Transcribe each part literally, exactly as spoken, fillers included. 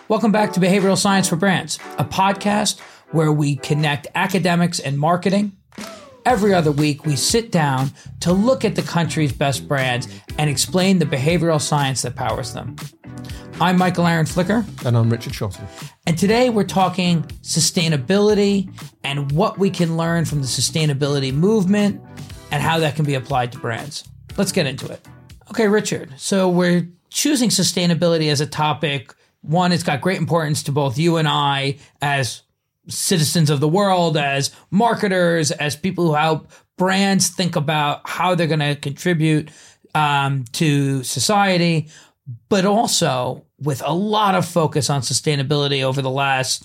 Welcome back to Behavioral Science for Brands, a podcast where we connect academics and marketing. Every other week, we sit down to look at the country's best brands and explain the behavioral science that powers them. I'm Michael Aaron Flicker. And I'm Richard Shotton. And today we're talking sustainability and what we can learn from the sustainability movement and how that can be applied to brands. Let's get into it. Okay, Richard. So we're choosing sustainability as a topic. One, it's got great importance to both you and I as citizens of the world, as marketers, as people who help brands think about how they're going to contribute um, to society, but also with a lot of focus on sustainability over the last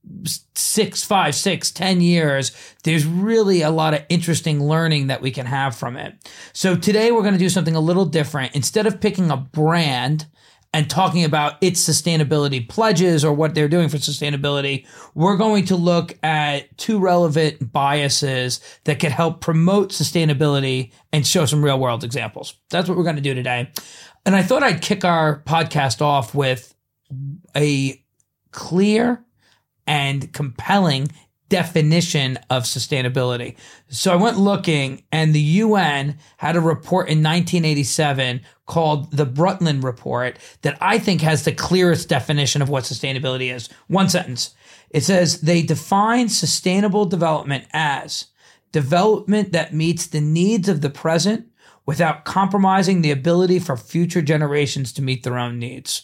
six, five, six, ten years. There's really a lot of interesting learning that we can have from it. So today we're going to do something a little different. Instead of picking a brand and talking about its sustainability pledges or what they're doing for sustainability, we're going to look at two relevant biases that could help promote sustainability and show some real world examples. That's what we're going to do today. And I thought I'd kick our podcast off with a clear and compelling definition of sustainability. So I went looking, and the U N had a report in nineteen eighty-seven called the Brundtland Report that I think has the clearest definition of what sustainability is. One sentence. It says they define sustainable development as development that meets the needs of the present without compromising the ability for future generations to meet their own needs.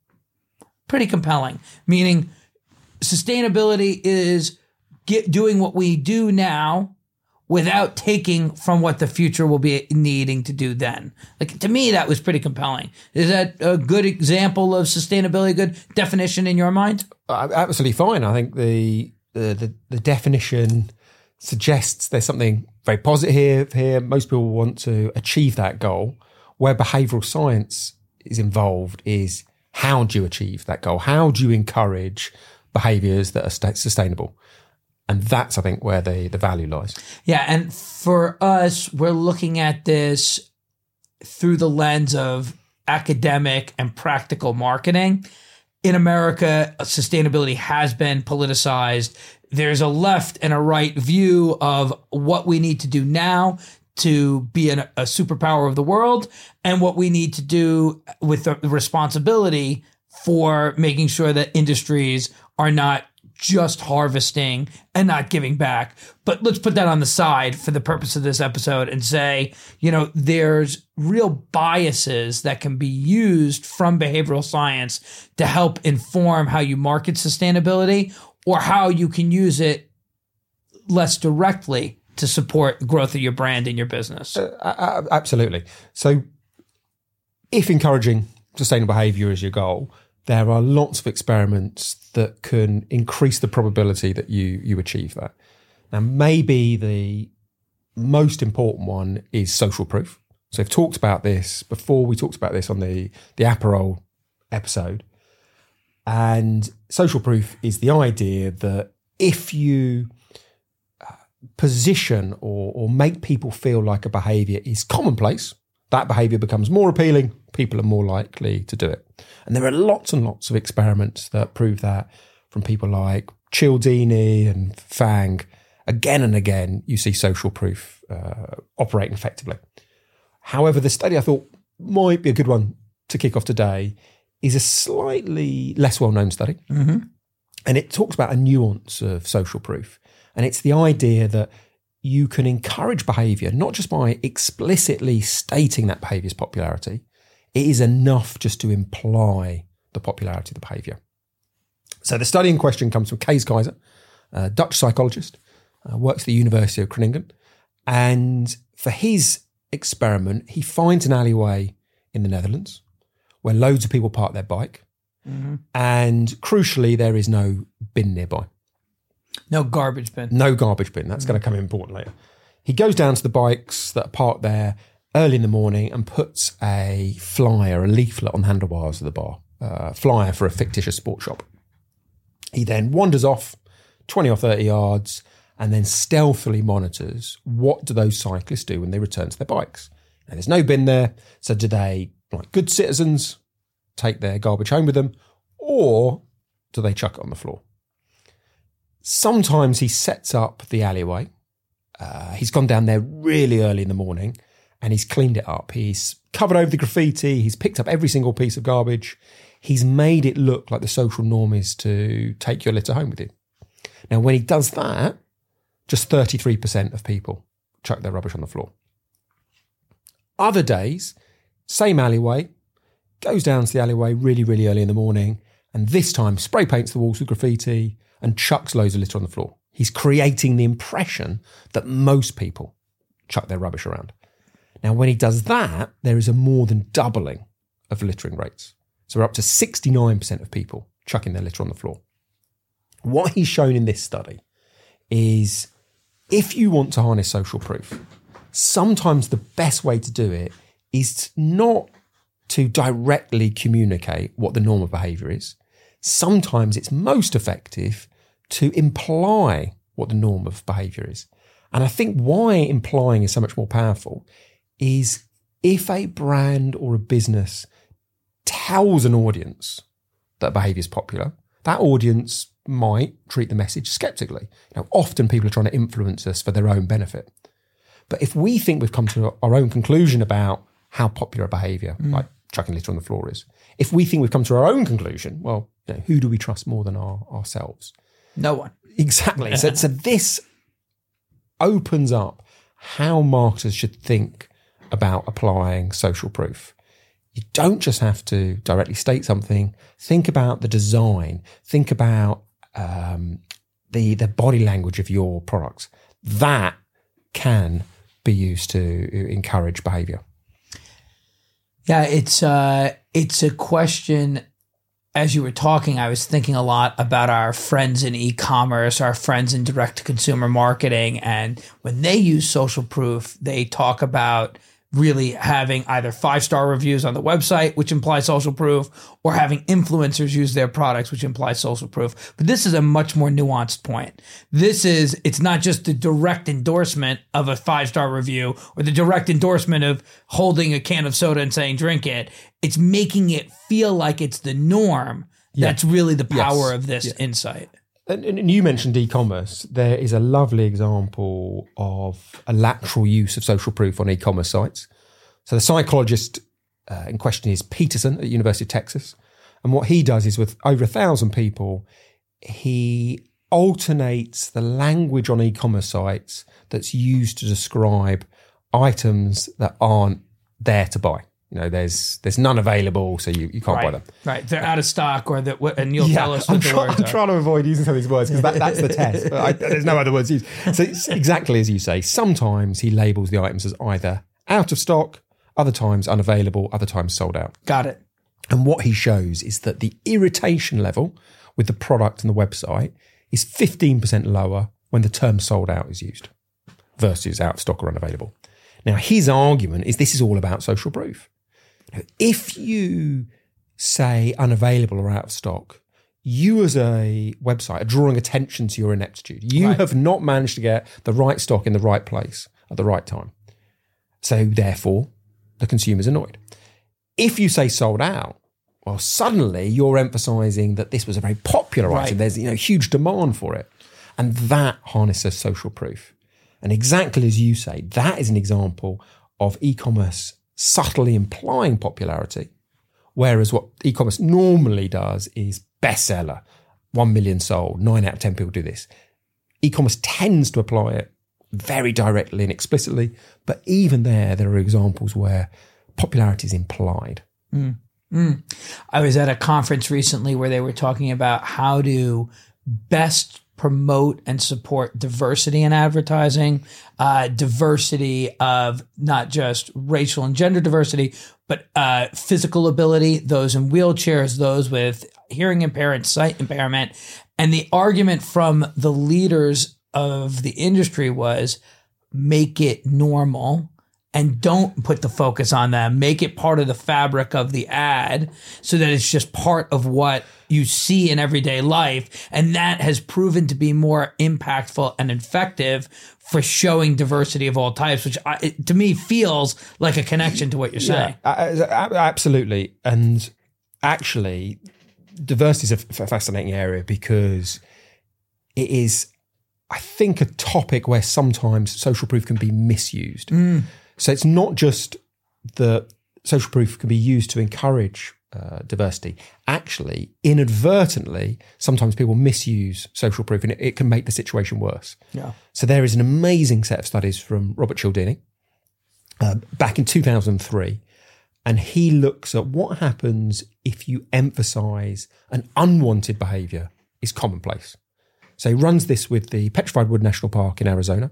Pretty compelling, meaning sustainability is get, doing what we do now without taking from what the future will be needing to do then. Like, to me, that was pretty compelling. Is that a good example of sustainability, a good definition in your mind? Uh, absolutely fine. I think the, the the the definition suggests there's something very positive here. Most people want to achieve that goal. Where behavioural science is involved is how do you achieve that goal? How do you encourage behaviours that are st- sustainable? And that's, I think, where the, the value lies. Yeah, and for us, we're looking at this through the lens of academic and practical marketing. In America, sustainability has been politicized. There's a left and a right view of what we need to do now to be an, a superpower of the world and what we need to do with the responsibility for making sure that industries are not just harvesting and not giving back. But let's put that on the side for the purpose of this episode and say, you know, there's real biases that can be used from behavioral science to help inform how you market sustainability or how you can use it less directly to support the growth of your brand and your business. Uh, absolutely. So if encouraging sustainable behaviour is your goal, there are lots of experiments that can increase the probability that you you achieve that. Now, maybe the most important one is social proof. So I've talked about this before. We talked about this on the, the Aperol episode. And social proof is the idea that if you position or, or make people feel like a behaviour is commonplace, that behaviour becomes more appealing, people are more likely to do it. And there are lots and lots of experiments that prove that, from people like Cialdini and Fang. Again and again, you see social proof uh, operating effectively. However, the study I thought might be a good one to kick off today is a slightly less well-known study. Mm-hmm. And it talks about a nuance of social proof. And it's the idea that you can encourage behaviour, not just by explicitly stating that behaviour's popularity. It is enough just to imply the popularity of the behaviour. So the study in question comes from Kees Keizer, a Dutch psychologist, uh, works at the University of Groningen. And for his experiment, he finds an alleyway in the Netherlands where loads of people park their bike. Mm-hmm. And crucially, there is no bin nearby. No garbage bin. No garbage bin. That's mm-hmm. going to come important later. He goes down to the bikes that are parked there early in the morning and puts a flyer, a leaflet on the handlebars of the bar, uh, flyer for a fictitious sports shop. He then wanders off twenty or thirty yards and then stealthily monitors what do those cyclists do when they return to their bikes. Now, there's no bin there, so do they, like good citizens, take their garbage home with them, or do they chuck it on the floor? Sometimes he sets up the alleyway. Uh, he's gone down there really early in the morning and he's cleaned it up. He's covered over the graffiti. He's picked up every single piece of garbage. He's made it look like the social norm is to take your litter home with you. Now, when he does that, just thirty-three percent of people chuck their rubbish on the floor. Other days, same alleyway, goes down to the alleyway really, really early in the morning, and this time spray paints the walls with graffiti and chucks loads of litter on the floor. He's creating the impression that most people chuck their rubbish around. Now, when he does that, there is a more than doubling of littering rates. So we're up to sixty-nine percent of people chucking their litter on the floor. What he's shown in this study is if you want to harness social proof, sometimes the best way to do it is not to directly communicate what the norm of behaviour is. Sometimes it's most effective to imply what the norm of behaviour is. And I think why implying is so much more powerful is if a brand or a business tells an audience that behaviour is popular, that audience might treat the message sceptically. Now, often people are trying to influence us for their own benefit. But if we think we've come to our own conclusion about how popular a behaviour, mm. like chucking litter on the floor is, if we think we've come to our own conclusion, well, you know, who do we trust more than our, ourselves? No one. Exactly. so, so this opens up how marketers should think about applying social proof. You don't just have to directly state something. Think about the design. Think about um, the the body language of your products. That can be used to encourage behaviour. Yeah, it's uh, it's a question. As you were talking, I was thinking a lot about our friends in e-commerce, our friends in direct-to-consumer marketing, and when they use social proof, they talk about really having either five-star reviews on the website, which implies social proof, or having influencers use their products, which implies social proof. But this is a much more nuanced point. This is, it's not just the direct endorsement of a five-star review or the direct endorsement of holding a can of soda and saying, drink it. It's making it feel like it's the norm. Yeah. That's really the power yes. of this yeah. insight. And, and you mentioned e-commerce. There is a lovely example of a lateral use of social proof on e-commerce sites. So the psychologist uh, in question is Peterson at the University of Texas. And what he does is with over a thousand people, he alternates the language on e-commerce sites that's used to describe items that aren't there to buy. You know, there's there's none available, so you, you can't right. buy them. Right, they're out of stock, or that, and you'll yeah, tell us what I'm the try, words I'm are. trying to avoid using some of these words because that, that's the test. But I, there's no other words used. So it's exactly as you say. Sometimes he labels the items as either out of stock, other times unavailable, other times sold out. Got it. And what he shows is that the irritation level with the product and the website is fifteen percent lower when the term sold out is used versus out of stock or unavailable. Now, his argument is this is all about social proof. If you say unavailable or out of stock, you as a website are drawing attention to your ineptitude. You right. have not managed to get the right stock in the right place at the right time. So therefore, the consumer's annoyed. If you say sold out, well, suddenly you're emphasising that this was a very popular right. item. There's you know huge demand for it. And that harnesses social proof. And exactly as you say, that is an example of e-commerce subtly implying popularity, whereas what e-commerce normally does is bestseller, one million sold, nine out of ten people do this. E-commerce tends to apply it very directly and explicitly, but even there, there are examples where popularity is implied. Mm. Mm. I was at a conference recently where they were talking about how to best promote and support diversity in advertising, uh, diversity of not just racial and gender diversity, but uh, physical ability, those in wheelchairs, those with hearing impairment, sight impairment. And the argument from the leaders of the industry was make it normal and don't put the focus on them. Make it part of the fabric of the ad so that it's just part of what you see in everyday life. And that has proven to be more impactful and effective for showing diversity of all types, which I, it, to me feels like a connection to what you're saying. Yeah, absolutely. And actually, diversity is a f- fascinating area because it is, I think, a topic where sometimes social proof can be misused. Mm. So it's not just that social proof can be used to encourage uh, diversity. Actually, inadvertently, sometimes people misuse social proof and it, it can make the situation worse. Yeah. So there is an amazing set of studies from Robert Cialdini uh, back in two thousand three, and he looks at what happens if you emphasise an unwanted behaviour is commonplace. So he runs this with the Petrified Wood National Park in Arizona,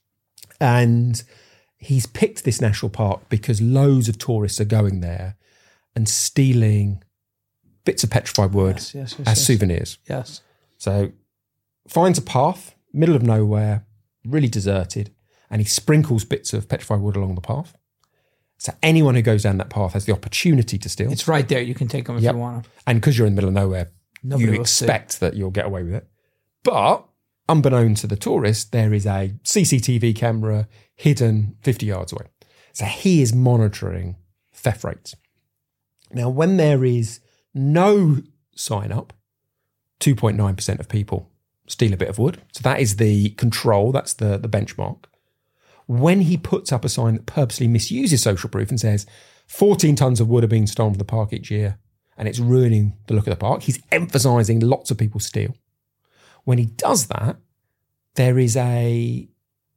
and he's picked this national park because loads of tourists are going there and stealing bits of petrified wood Yes, yes, yes, as yes. souvenirs. Yes. So finds a path, middle of nowhere, really deserted, and he sprinkles bits of petrified wood along the path. So anyone who goes down that path has the opportunity to steal. It's right there. You can take them if Yep. you want them. And because you're in the middle of nowhere, Nobody you will see. expect that you'll get away with it. But unbeknown to the tourist, there is a C C T V camera hidden fifty yards away. So he is monitoring theft rates. Now, when there is no sign up, two point nine percent of people steal a bit of wood. So that is the control, that's the, the benchmark. When he puts up a sign that purposely misuses social proof and says fourteen tonnes of wood are being stolen from the park each year and it's ruining the look of the park, he's emphasising lots of people steal. When he does that, there is a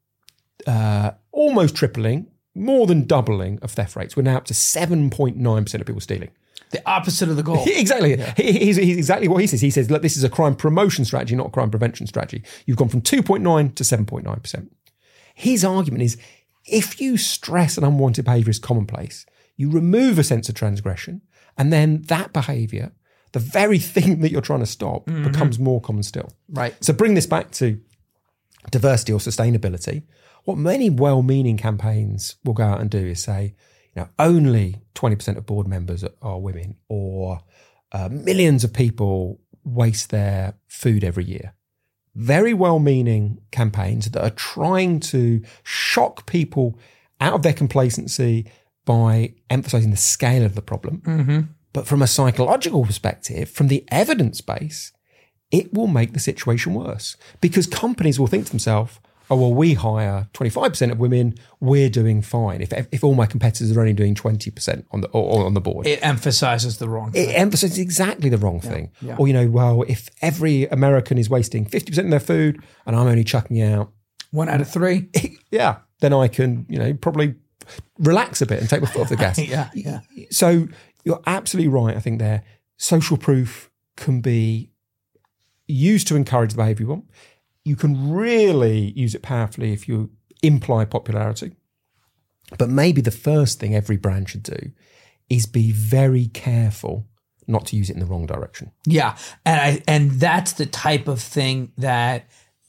uh, almost tripling, more than doubling of theft rates. We're now up to seven point nine percent of people stealing. The opposite of the goal. Exactly. He, he's, he's exactly what he says. He says, look, this is a crime promotion strategy, not a crime prevention strategy. You've gone from two point nine to seven point nine percent. His argument is, if you stress an unwanted behaviour is commonplace, you remove a sense of transgression, and then that behaviour, the very thing that you're trying to stop, mm-hmm. becomes more common still. Right. So bring this back to diversity or sustainability. What many well-meaning campaigns will go out and do is say, you know, only twenty percent of board members are women, or uh, millions of people waste their food every year. Very well-meaning campaigns that are trying to shock people out of their complacency by emphasising the scale of the problem. Mm-hmm. But from a psychological perspective, from the evidence base, it will make the situation worse because companies will think to themselves, oh, well, we hire twenty-five percent of women, we're doing fine. If if all my competitors are only doing twenty percent on the or on the board. It emphasizes the wrong thing. It emphasizes exactly the wrong thing. Yeah. Or, you know, well, if every American is wasting fifty percent of their food and I'm only chucking out one out of three. Yeah, then I can, you know, probably relax a bit and take my foot off the gas. yeah, yeah. So you're absolutely right, I think there. Social proof can be used to encourage the behaviour you want. You can really use it powerfully if you imply popularity. But maybe the first thing every brand should do is be very careful not to use it in the wrong direction. Yeah, and I and that's the type of thing that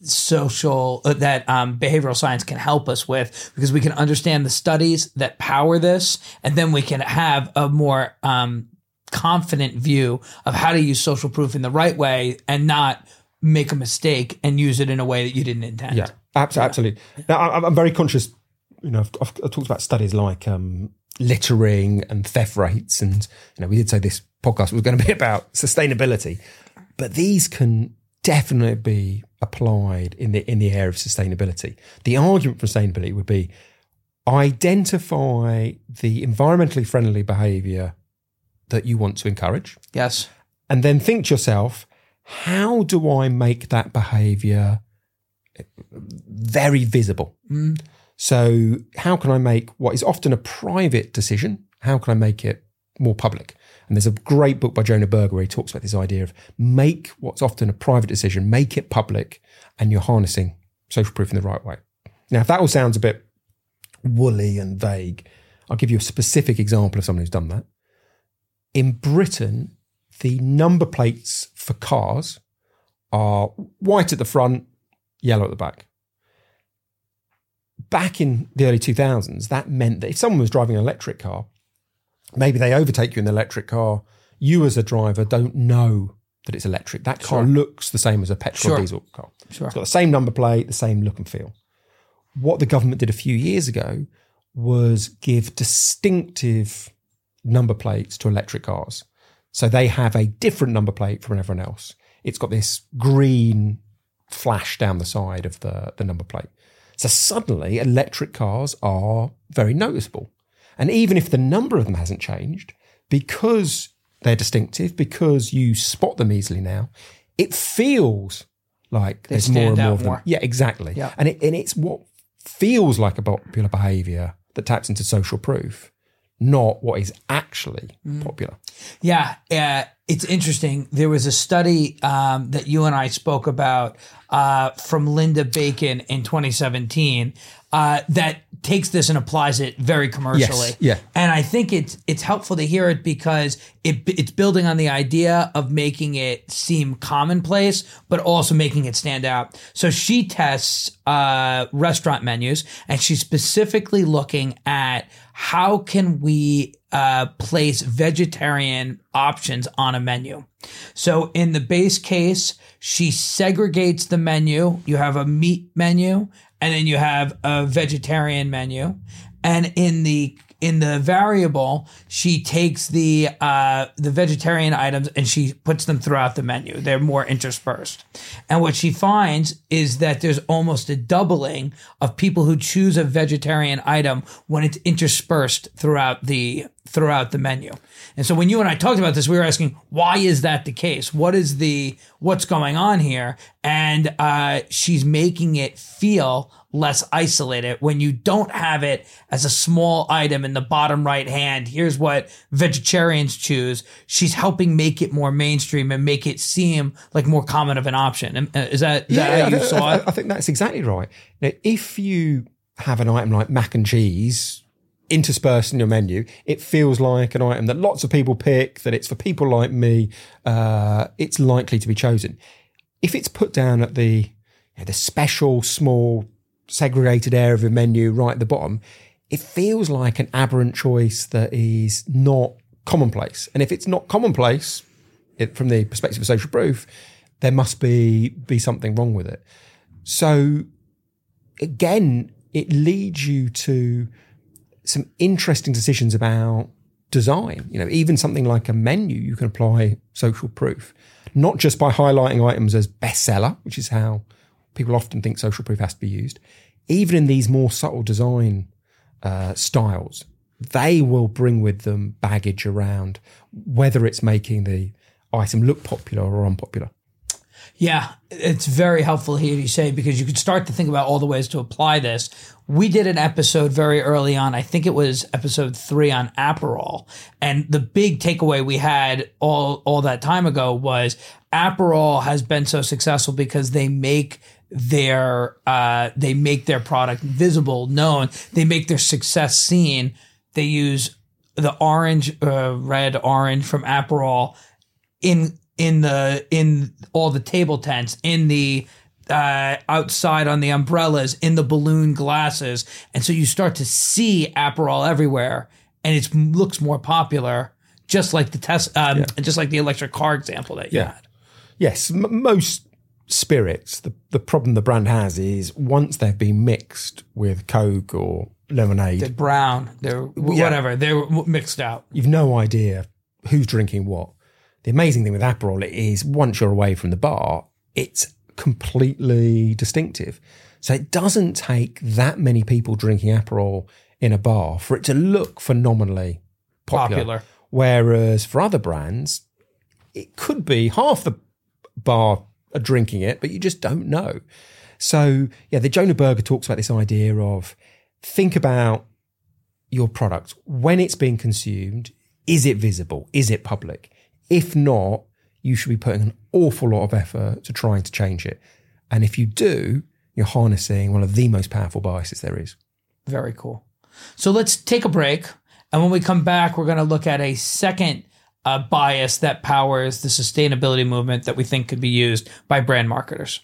social uh, that um, behavioral science can help us with, because we can understand the studies that power this, and then we can have a more um, confident view of how to use social proof in the right way and not make a mistake and use it in a way that you didn't intend. Yeah, absolutely. Yeah. Now, I'm, I'm very conscious, you know, I've, I've, I've talked about studies like um, littering and theft rates. And, you know, we did say this podcast was going to be about sustainability, but these can definitely be applied in the in the area of sustainability. The argument for sustainability would be identify the environmentally friendly behaviour that you want to encourage. Yes. And then think to yourself, how do I make that behaviour very visible? Mm. So how can I make what is often a private decision, how can I make it more public? And there's a great book by Jonah Berger where he talks about this idea of make what's often a private decision, make it public, and you're harnessing social proof in the right way. Now, if that all sounds a bit woolly and vague, I'll give you a specific example of someone who's done that. In Britain, the number plates for cars are white at the front, yellow at the back. Back in the early two thousands, that meant that if someone was driving an electric car, maybe they overtake you in the electric car, you as a driver don't know that it's electric. That car Sure. looks the same as a petrol Sure. or diesel car. Sure. It's got the same number plate, the same look and feel. What the government did a few years ago was give distinctive number plates to electric cars. So they have a different number plate from everyone else. It's got this green flash down the side of the, the number plate. So suddenly electric cars are very noticeable. And even if the number of them hasn't changed, because they're distinctive, because you spot them easily now, it feels like They there's more and stand more out of them. more. Yeah, exactly. Yeah. And, it, and it's what feels like a popular behaviour that taps into social proof, not what is actually Mm. popular. Yeah, uh, it's interesting. There was a study um, that you and I spoke about uh, from Linda Bacon in twenty seventeen uh, that takes this and applies it very commercially. Yes, yeah. And I think it's it's helpful to hear it because it it's building on the idea of making it seem commonplace, but also making it stand out. So she tests uh, restaurant menus, and she's specifically looking at how can we uh, place vegetarian options on a menu. So in the base case, she segregates the menu. You have a meat menu, and then you have a vegetarian menu. And in the in the variable, she takes the uh, the vegetarian items and she puts them throughout the menu. They're more interspersed. And what she finds is that there's almost a doubling of people who choose a vegetarian item when it's interspersed throughout the throughout the menu. And so when you and I talked about this, we were asking, why is that the case? What is the what's going on here? And uh, she's making it feel less isolated when you don't have it as a small item in the bottom right hand. Here's what vegetarians choose. She's helping make it more mainstream and make it seem like more common of an option. And, uh, Is that, is that how you I, saw I, it? I think that's exactly right. Now, if you have an item like mac and cheese interspersed in your menu, it feels like an item that lots of people pick, that it's for people like me, uh, it's likely to be chosen. If it's put down at the, you know, the special small segregated area of the menu right at the bottom, it feels like an aberrant choice that is not commonplace. And if it's not commonplace, it, from the perspective of social proof, there must be be something wrong with it. So again, it leads you to some interesting decisions about design. You know, even something like a menu, you can apply social proof, not just by highlighting items as bestseller, which is how people often think social proof has to be used. Even in these more subtle design uh, styles, they will bring with them baggage around whether it's making the item look popular or unpopular. Yeah, it's very helpful here you say, because you could start to think about all the ways to apply this. We did an episode very early on, I think it was episode three on Aperol. And the big takeaway we had all, all that time ago was Aperol has been so successful because they make their uh, they make their product visible, known. They make their success seen. They use the orange, uh, red, orange from Aperol in in the in all the table tents, in the uh, outside on the umbrellas, in the balloon glasses, and so you start to see Aperol everywhere, and it looks more popular, just like the test, um, Yeah. just like the electric car example that you Yeah. had. Yes, m- most spirits, the, the problem the brand has is once they've been mixed with Coke or lemonade, They're brown, they're Yeah. whatever, they're mixed out. you've no idea who's drinking what. The amazing thing with Aperol is once you're away from the bar, it's completely distinctive. So it doesn't take that many people drinking Aperol in a bar for it to look phenomenally popular. Popular. Whereas for other brands, it could be half the bar are drinking it, but you just don't know. So yeah, the Jonah Berger talks about this idea of think about your product. When it's being consumed, is it visible? Is it public? If not, you should be putting an awful lot of effort to trying to change it. And if you do, you're harnessing one of the most powerful biases there is. Very cool. So let's take a break. And when we come back, we're going to look at a second uh, bias that powers the sustainability movement that we think could be used by brand marketers.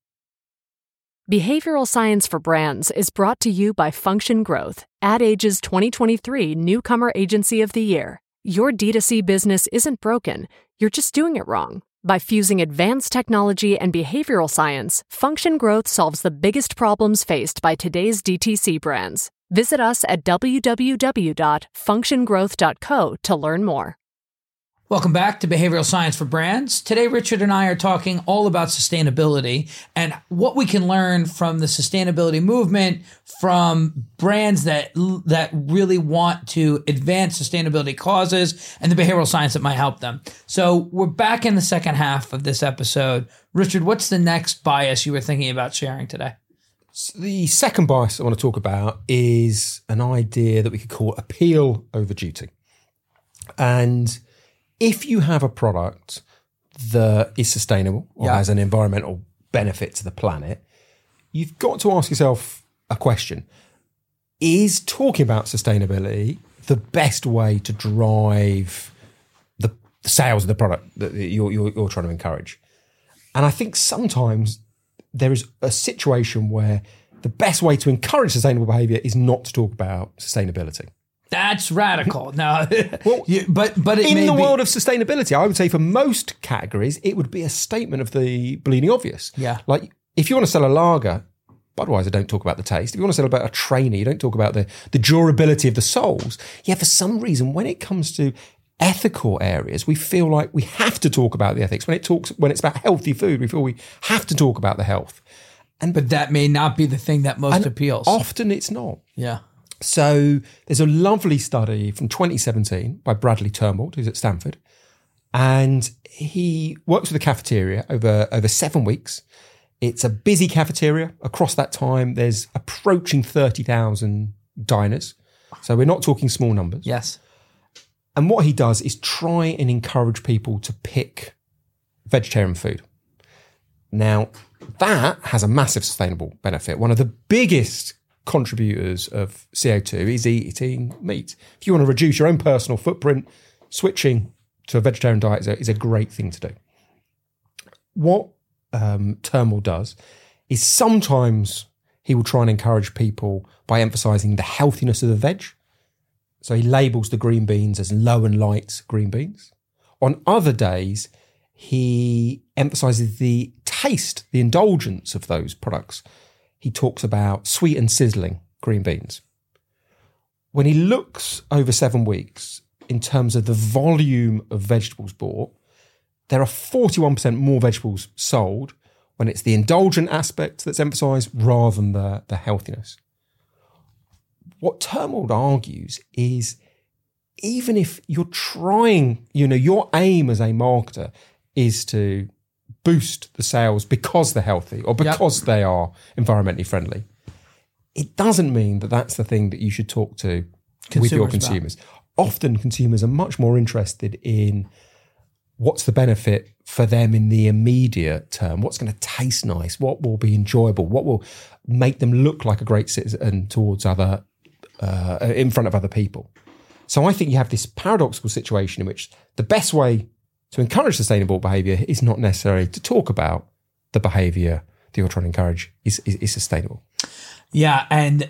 Behavioral Science for Brands is brought to you by Function Growth, Ad Age's twenty twenty-three Newcomer Agency of the Year. Your D two C business isn't broken, you're just doing it wrong. By fusing advanced technology and behavioral science, Function Growth solves the biggest problems faced by today's D T C brands. Visit us at w w w dot function growth dot co to learn more. Welcome back to Behavioral Science for Brands. Today, Richard and I are talking all about sustainability and what we can learn from the sustainability movement, from brands that that really want to advance sustainability causes, and the behavioral science that might help them. So we're back in the second half of this episode. Richard, what's the next bias you were thinking about sharing today? So the second bias I want to talk about is an idea that we could call appeal over duty. And if you have a product that is sustainable or yeah. has an environmental benefit to the planet, you've got to ask yourself a question. Is talking about sustainability the best way to drive the sales of the product that you're, you're, you're trying to encourage? And I think sometimes there is a situation where the best way to encourage sustainable behavior is not to talk about sustainability. That's radical. No, well, you, but but it in may the be- world of sustainability, I would say for most categories, it would be a statement of the bleeding obvious. Yeah. Like if you want to sell a lager, Budweiser don't talk about the taste. If you want to sell about a trainer, you don't talk about the, the durability of the soles. Yeah, for some reason, when it comes to ethical areas, we feel like we have to talk about the ethics. When it talks, when it's about healthy food, we feel we have to talk about the health. And but that may not be the thing that most appeals. Often it's not. Yeah. So there's a lovely study from twenty seventeen by Bradley Turnbull, who's at Stanford, and he works with a cafeteria over, over seven weeks. It's a busy cafeteria. Across that time, there's approaching thirty thousand diners. So we're not talking small numbers. Yes. And what he does is try and encourage people to pick vegetarian food. Now, that has a massive sustainable benefit. One of the biggest contributors of C O two is eating meat. If you want to reduce your own personal footprint, switching to a vegetarian diet is a, is a great thing to do. What um, Turnbull does is sometimes he will try and encourage people by emphasising the healthiness of the veg. So he labels the green beans as low and light green beans. On other days, he emphasises the taste, the indulgence of those products. He talks about sweet and sizzling green beans. When he looks over seven weeks in terms of the volume of vegetables bought, there are forty-one percent more vegetables sold when it's the indulgent aspect that's emphasised rather than the, the healthiness. What Turnbull argues is even if you're trying, you know, your aim as a marketer is to boost the sales because they're healthy or because yep. they are environmentally friendly, it doesn't mean that that's the thing that you should talk to consumers with your consumers. About. Often consumers are much more interested in what's the benefit for them in the immediate term, what's going to taste nice, what will be enjoyable, what will make them look like a great citizen towards other, uh, in front of other people. So I think you have this paradoxical situation in which the best way to encourage sustainable behaviour is not necessarily to talk about the behaviour that you're trying to encourage is, is, is sustainable. Yeah, and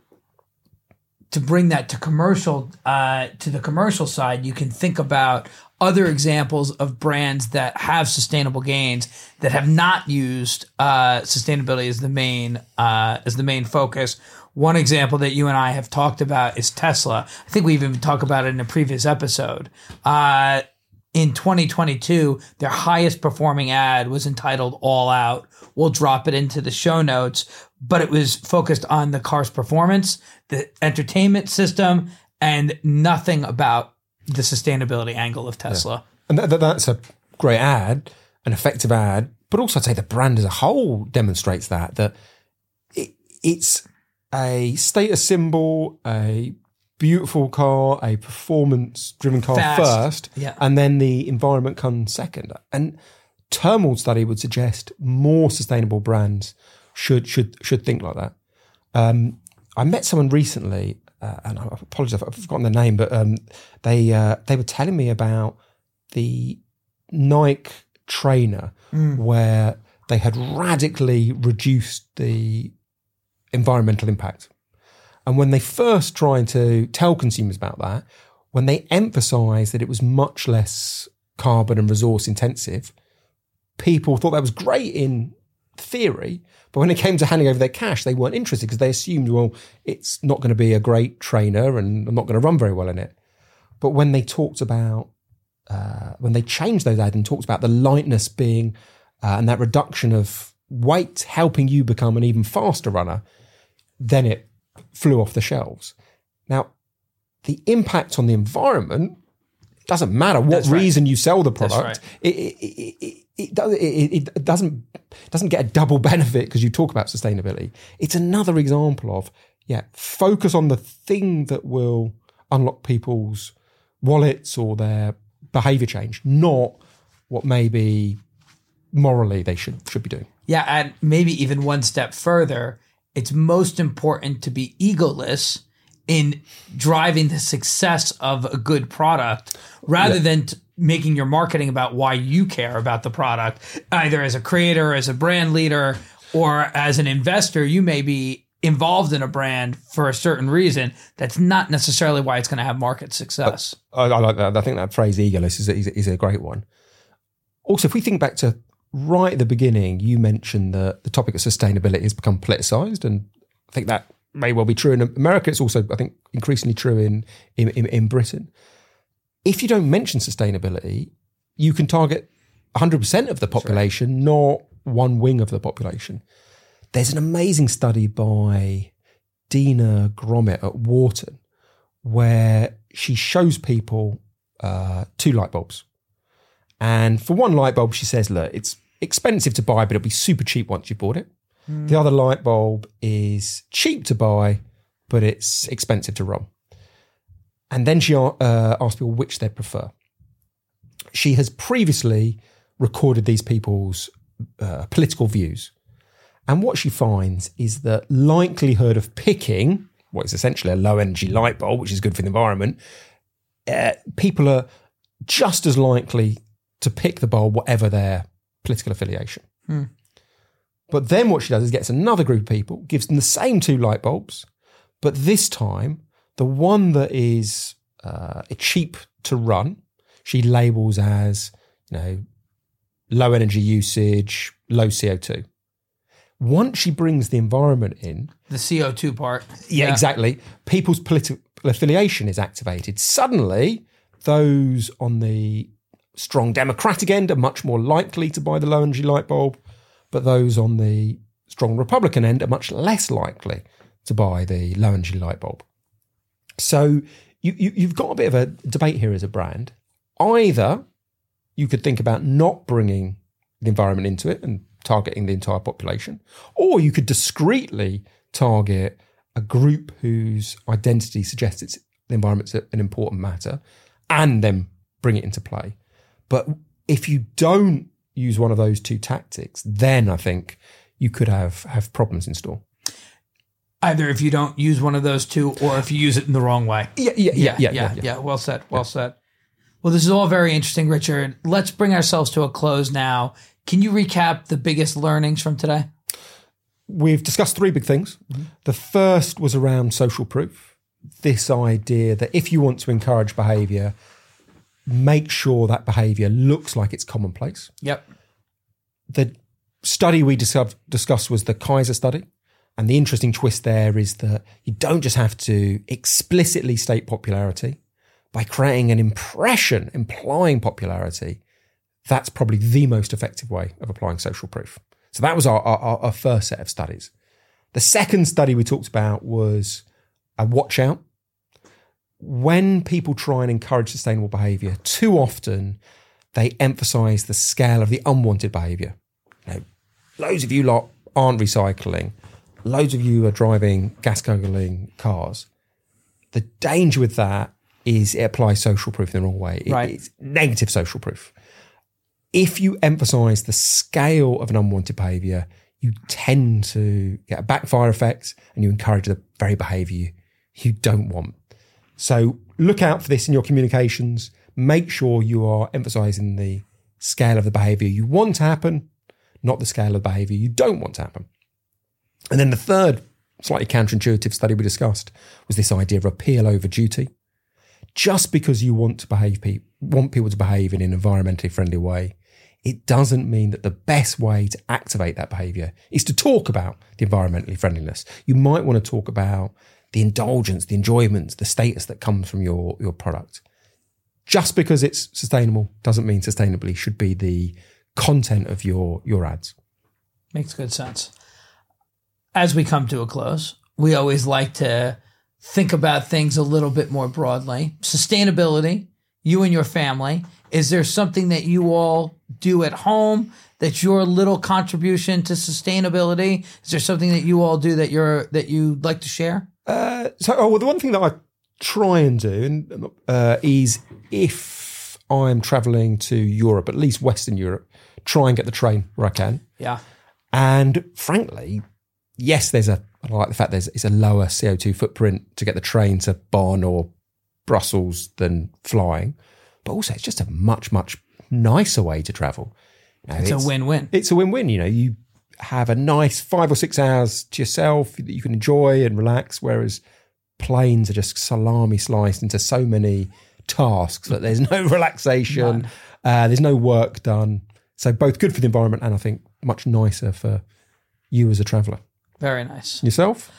to bring that to commercial, uh, to the commercial side, you can think about other examples of brands that have sustainable gains that have not used uh, sustainability as the main uh, as the main focus. One example that you and I have talked about is Tesla. I think we even talked about it in a previous episode. Uh, In twenty twenty-two, their highest performing ad was entitled All Out. We'll drop it into the show notes, but it was focused on the car's performance, the entertainment system, and nothing about the sustainability angle of Tesla. Yeah. And that, that, that's a great ad, an effective ad, but also I'd say the brand as a whole demonstrates that, that it, it's a status symbol, a beautiful car, a performance-driven car Fast. first, yeah. and then the environment comes second. And Turnbull's study would suggest more sustainable brands should should should think like that. Um, I met someone recently, uh, and I apologise, I've forgotten their name, but um, they uh, they were telling me about the Nike trainer mm. where they had radically reduced the environmental impact. And when they first tried to tell consumers about that, when they emphasised that it was much less carbon and resource intensive, people thought that was great in theory, but when it came to handing over their cash, they weren't interested because they assumed, well, it's not going to be a great trainer and I'm not going to run very well in it. But when they talked about uh, when they changed those ads and talked about the lightness being uh, and that reduction of weight helping you become an even faster runner, then it flew off the shelves. Now, the impact on the environment doesn't matter what That's right. reason you sell the product. Right. It, it, it, it, it, does, it, it doesn't doesn't get a double benefit because you talk about sustainability. It's another example of, yeah, focus on the thing that will unlock people's wallets or their behavior change, not what maybe morally they should should be doing. Yeah, and maybe even one step further, it's most important to be egoless in driving the success of a good product rather Yeah. than t- making your marketing about why you care about the product, either as a creator, as a brand leader, or as an investor. You may be involved in a brand for a certain reason. That's not necessarily why it's going to have market success. I, I like that. I think that phrase egoless is a, is, a, is a great one. Also, if we think back to right at the beginning, you mentioned that the topic of sustainability has become politicized, and I think that may well be true in America. It's also, I think, increasingly true in, in, in, in Britain. If you don't mention sustainability, you can target one hundred percent of the population, right, not one wing of the population. There's an amazing study by Dina Gromit at Wharton where she shows people uh, two light bulbs. And for one light bulb, she says, look, it's expensive to buy, but it'll be super cheap once you bought it. Mm. The other light bulb is cheap to buy, but it's expensive to run. And then she uh, asked people which they prefer. She has previously recorded these people's uh, political views. And what she finds is the likelihood of picking what is essentially a low energy light bulb, which is good for the environment, uh, people are just as likely to pick the bulb, whatever their political affiliation. Hmm. But then what she does is gets another group of people, gives them the same two light bulbs, but this time the one that is uh, cheap to run, she labels as, you know, low energy usage, low C O two. Once she brings the environment in, the C O two part, yeah, yeah. exactly. People's political affiliation is activated. Suddenly, those on the strong Democratic end are much more likely to buy the low energy light bulb, but those on the strong Republican end are much less likely to buy the low energy light bulb. So you, you, you've got a bit of a debate here as a brand. Either you could think about not bringing the environment into it and targeting the entire population, or you could discreetly target a group whose identity suggests it's, the environment's an important matter, and then bring it into play. But if you don't use one of those two tactics, then I think you could have, have problems in store. Either if you don't use one of those two, or if you use it in the wrong way. Yeah, yeah, yeah, yeah. Yeah, yeah, yeah. yeah. Well said, well yeah. said. Well, this is all very interesting, Richard. Let's bring ourselves to a close now. Can you recap the biggest learnings from today? We've discussed three big things. Mm-hmm. The first was around social proof. This idea that if you want to encourage behaviour, make sure that behaviour looks like it's commonplace. Yep. The study we dis- discussed was the Kaiser study. And the interesting twist there is that you don't just have to explicitly state popularity. By creating an impression, implying popularity, that's probably the most effective way of applying social proof. So that was our, our, our first set of studies. The second study we talked about was a watch out. When people try and encourage sustainable behaviour, too often they emphasise the scale of the unwanted behaviour. You know, loads of you lot aren't recycling. Loads of you are driving gas-guzzling cars. The danger with that is it applies social proof in the wrong way. It, right. It's negative social proof. If you emphasise the scale of an unwanted behaviour, you tend to get a backfire effect and you encourage the very behaviour you, you don't want. So look out for this in your communications. Make sure you are emphasising the scale of the behaviour you want to happen, not the scale of the behaviour you don't want to happen. And then the third slightly counterintuitive study we discussed was this idea of appeal over duty. Just because you want to behave, pe- want people to behave in an environmentally friendly way, it doesn't mean that the best way to activate that behaviour is to talk about the environmentally friendliness. You might want to talk about the indulgence, the enjoyment, the status that comes from your, your product. just because it's sustainable doesn't mean sustainably should be the content of your, your ads. Makes good sense. As we come to a close, we always like to think about things a little bit more broadly. Sustainability, you and your family. Is there something that you all do at home that's your little contribution to sustainability? Is there something that you all do that you're that you'd like to share? Uh, so, oh, well, the one thing that I try and do uh, is if I'm traveling to Europe, at least Western Europe, try and get the train where I can. Yeah. And frankly, yes, there's a, I like the fact there's it's a lower C O two footprint to get the train to Bonn or Brussels than flying, but also it's just a much, much nicer way to travel. You know, it's, it's a win-win. It's a win-win. You know, you have a nice five or six hours to yourself that you can enjoy and relax, whereas planes are just salami sliced into so many tasks that there's no relaxation, uh, there's no work done. So both good for the environment and I think much nicer for you as a traveller. Very nice. Yourself?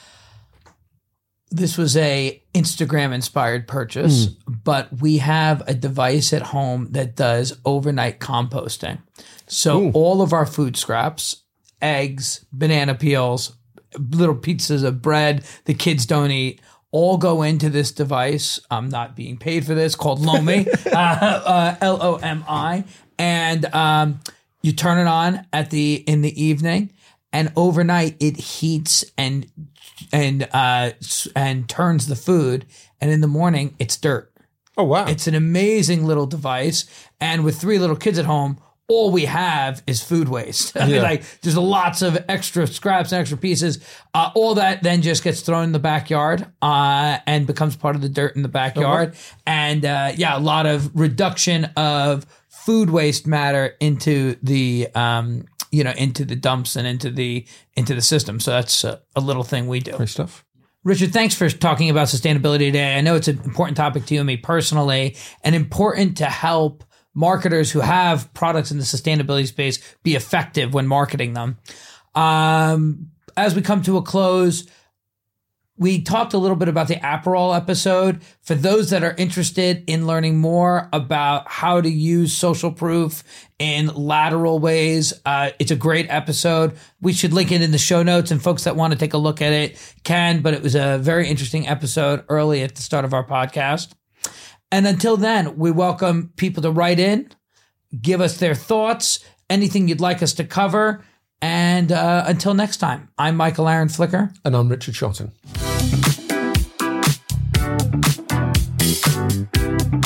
This was a Instagram inspired purchase, mm. but we have a device at home that does overnight composting. So Ooh. all of our food scraps, eggs, banana peels, little pieces of bread the kids don't eat, all go into this device. I'm not being paid for this, called Lomi, uh, uh, L O M I. And um, you turn it on at the in the evening, and overnight it heats and and uh, and turns the food. And in the morning, it's dirt. Oh, wow. It's an amazing little device. And with three little kids at home, all we have is food waste. I mean, Yeah. like there's lots of extra scraps and extra pieces. Uh, all that then just gets thrown in the backyard uh, and becomes part of the dirt in the backyard. Uh-huh. And uh, yeah, a lot of reduction of food waste matter into the um, you know into the dumps and into the into the system. So that's a, a little thing we do. Great stuff. Richard, thanks for talking about sustainability today. I know it's an important topic to you and me personally, and important to help marketers who have products in the sustainability space be effective when marketing them. Um, as we come to a close, we talked a little bit about the Aperol episode. For those that are interested in learning more about how to use social proof in lateral ways, uh, it's a great episode. We should link it in the show notes, and folks that want to take a look at it can, but it was a very interesting episode early at the start of our podcast. And until then, we welcome people to write in, give us their thoughts, anything you'd like us to cover. And uh, until next time, I'm Michael Aaron Flicker. And I'm Richard Shotton.